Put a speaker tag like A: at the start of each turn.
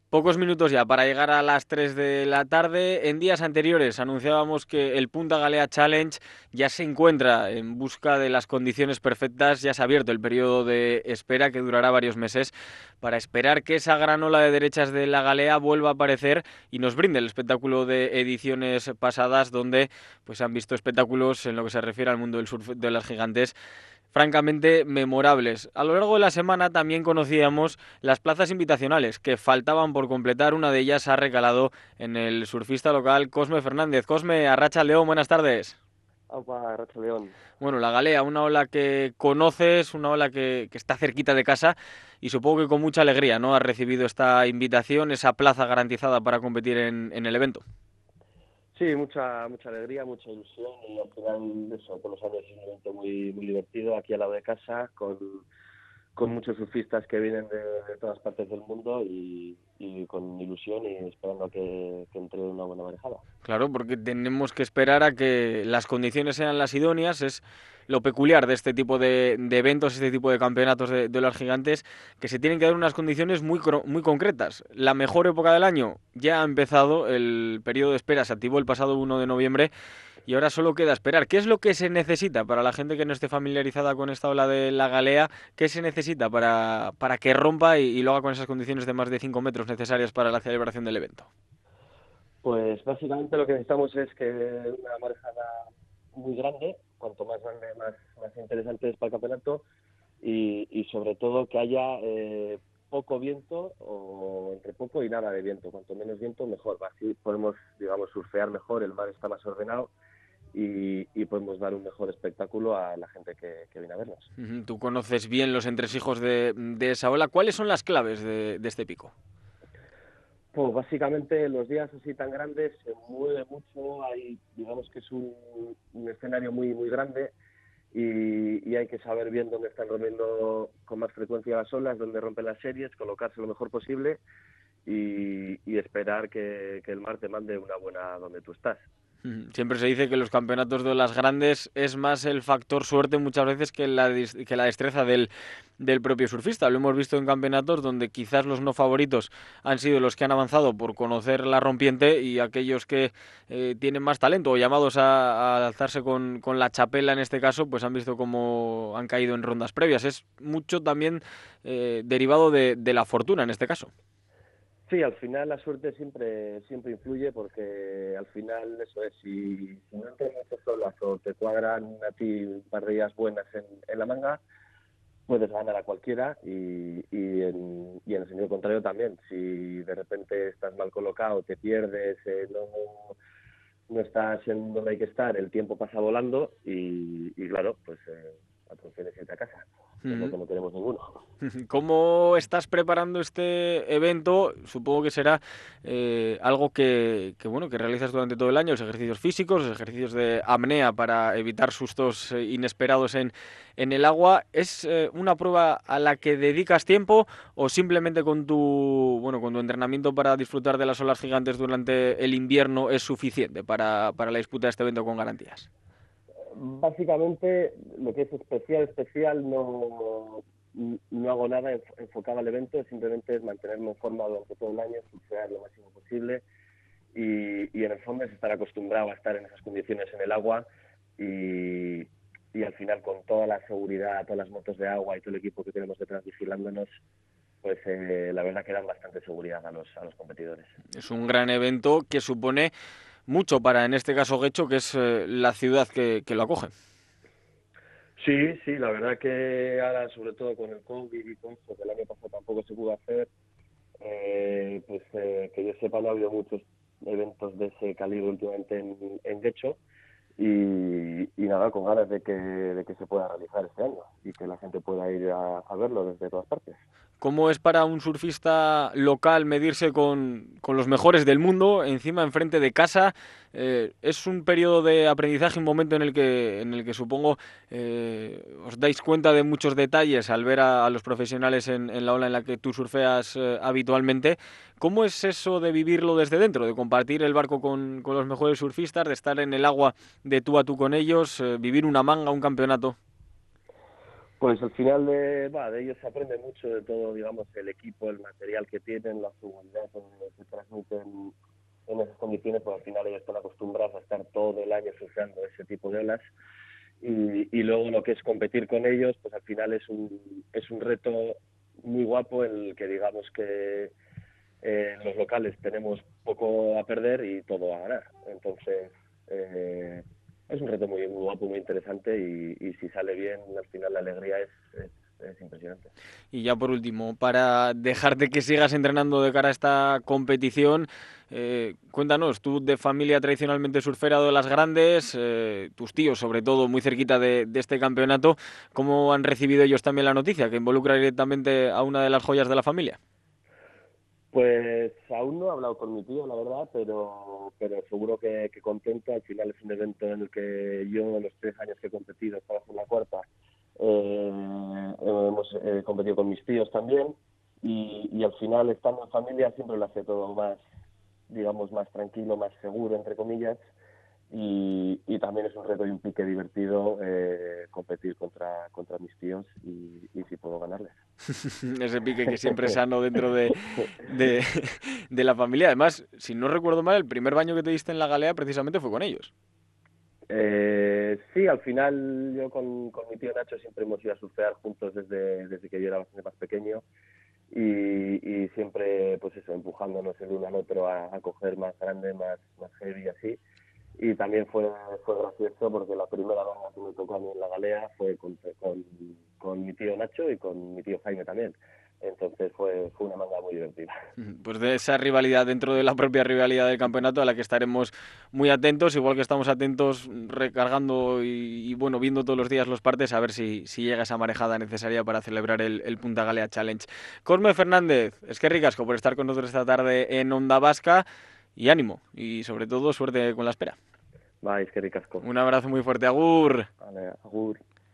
A: Pocos minutos ya para llegar a las 3 de la tarde. En días anteriores anunciábamos que el Punta Galea Challenge ya se encuentra en busca de las condiciones perfectas. Ya se ha abierto el periodo de espera que durará varios meses para esperar que esa gran ola de derechas de la Galea vuelva a aparecer y nos brinde el espectáculo de ediciones pasadas donde pues han visto espectáculos en lo que se refiere al mundo del surf de las gigantes francamente memorables. A lo largo de la semana también conocíamos las plazas invitacionales que faltaban por completar. Una de ellas ha recalado en el surfista local Cosme Fernández. Cosme, Arracha León, buenas tardes.
B: Aupa, Racha León.
A: Bueno, la Galea, una ola que conoces, una ola que está cerquita de casa y supongo que con mucha alegría, ¿no? Has recibido esta invitación, esa plaza garantizada para competir en el evento.
B: Sí, mucha alegría, mucha ilusión y al final eso, todos los años es un evento muy divertido aquí al lado de casa con muchos surfistas que vienen de todas partes del mundo y con ilusión y esperando a que entre una buena marejada.
A: Claro, porque tenemos que esperar a que las condiciones sean las idóneas. Es lo peculiar de este tipo de eventos, este tipo de campeonatos de las gigantes, que se tienen que dar unas condiciones muy concretas. La mejor época del año ya ha empezado, el periodo de espera se activó el pasado 1 de noviembre y ahora solo queda esperar. ¿Qué es lo que se necesita para la gente que no esté familiarizada con esta ola de la galea? ¿Qué se necesita para que rompa y lo haga con esas condiciones de más de 5 metros necesarias para la celebración del evento?
B: Pues básicamente lo que necesitamos es que una marejada muy grande, cuanto más grande más interesante es para el campeonato y sobre todo que haya poco viento o entre poco y nada de viento. Cuanto menos viento, mejor. Así podemos, digamos, surfear mejor, el mar está más ordenado y podemos dar un mejor espectáculo a la gente que viene a vernos.
A: Tú conoces bien los entresijos de esa ola. ¿Cuáles son las claves de este pico?
B: Pues básicamente los días así tan grandes se mueve mucho, hay, digamos que es un escenario muy grande y hay que saber bien dónde están rompiendo con más frecuencia las olas, dónde rompen las series, colocarse lo mejor posible y esperar que el mar te mande una buena donde tú estás.
A: Siempre se dice que los campeonatos de olas grandes es más el factor suerte muchas veces que la destreza del propio surfista. Lo hemos visto en campeonatos donde quizás los no favoritos han sido los que han avanzado por conocer la rompiente y aquellos que tienen más talento o llamados a alzarse con la chapela en este caso, pues han visto cómo han caído en rondas previas. Es mucho también derivado de la fortuna en este caso.
B: Sí, al final la suerte siempre influye porque al final eso es, si no entras muchas olas o te cuadran a ti un par de días buenas en la manga, puedes ganar a cualquiera y en el sentido contrario también. Si de repente estás mal colocado, te pierdes, no estás en donde hay que estar, el tiempo pasa volando y claro, pues la atención es irte a casa, que es lo que no queremos ninguno.
A: ¿Cómo estás preparando este evento? Supongo que será algo bueno, que realizas durante todo el año, los ejercicios físicos, los ejercicios de apnea para evitar sustos inesperados en el agua. ¿Es una prueba a la que dedicas tiempo o simplemente con tu entrenamiento para disfrutar de las olas gigantes durante el invierno es suficiente para la disputa de este evento con garantías?
B: Básicamente, lo que es especial, no hago nada enfocado al evento, simplemente es mantenerme en forma durante todo el año, surfear lo máximo posible y en el fondo es estar acostumbrado a estar en esas condiciones en el agua y, y al final con toda la seguridad, todas las motos de agua y todo el equipo que tenemos detrás vigilándonos, pues la verdad que dan bastante seguridad a los competidores.
A: Es un gran evento que supone mucho para, en este caso, Guecho, que es la ciudad que lo acoge.
B: Sí, la verdad que ahora, sobre todo con el COVID y todo esto, que el año pasado tampoco se pudo hacer, que yo sepa no ha habido muchos eventos de ese calibre últimamente en Guecho y nada, con ganas de que se pueda realizar este año y que la gente pueda ir a verlo desde todas partes.
A: ¿Cómo es para un surfista local medirse con los mejores del mundo, encima enfrente de casa? Es un periodo de aprendizaje, un momento en el que supongo os dais cuenta de muchos detalles al ver a los profesionales en la ola en la que tú surfeas habitualmente. ¿Cómo es eso de vivirlo desde dentro, de compartir el barco con los mejores surfistas, de estar en el agua de tú a tú con ellos, vivir una manga, un campeonato?
B: Pues al final de ellos se aprende mucho de todo, digamos, el equipo, el material que tienen, la seguridad que se transmiten en esas condiciones, pues al final ellos están acostumbrados a estar todo el año surfeando ese tipo de olas y luego lo que es competir con ellos, pues al final es un reto muy guapo en el que digamos que los locales tenemos poco a perder y todo a ganar. Entonces, es un reto muy guapo, muy interesante y si sale bien, al final la alegría es impresionante.
A: Y ya por último, para dejarte que sigas entrenando de cara a esta competición, cuéntanos, tú de familia tradicionalmente surfera de las grandes, tus tíos sobre todo muy cerquita de este campeonato, ¿cómo han recibido ellos también la noticia que involucra directamente a una de las joyas de la familia?
B: Pues aún no he hablado con mi tío, la verdad, pero seguro que contento. Al final es un evento en el que yo, en los 3 años que he competido, estaba en la cuarta, hemos competido con mis tíos también y al final, estando en familia, siempre lo hace todo más, digamos, más tranquilo, más seguro, entre comillas, y también es un reto y un pique divertido competir contra mis tíos y si puedo ganarles.
A: Ese pique que siempre es sano dentro de, de la familia. Además, si no recuerdo mal, el primer baño que te diste en la galea precisamente fue con ellos.
B: Sí, al final yo con mi tío Nacho siempre hemos ido a surfear juntos desde que yo era bastante más pequeño y siempre, pues eso, empujándonos el uno al otro a coger más grande, más heavy y así. Y también fue gracioso porque la primera banda que me tocó a mí en la galea fue con mi tío Nacho y con mi tío Jaime también. Entonces fue una manga muy divertida.
A: Pues de esa rivalidad dentro de la propia rivalidad del campeonato a la que estaremos muy atentos, igual que estamos atentos recargando y bueno, viendo todos los días los partes a ver si llega esa marejada necesaria para celebrar el Punta Galea Challenge. Cosme Fernández, es que ricasco por estar con nosotros esta tarde en Onda Vasca y ánimo y sobre todo suerte con la espera.
B: Vais, qué ricasco.
A: Un abrazo muy fuerte, agur.
B: Vale, agur.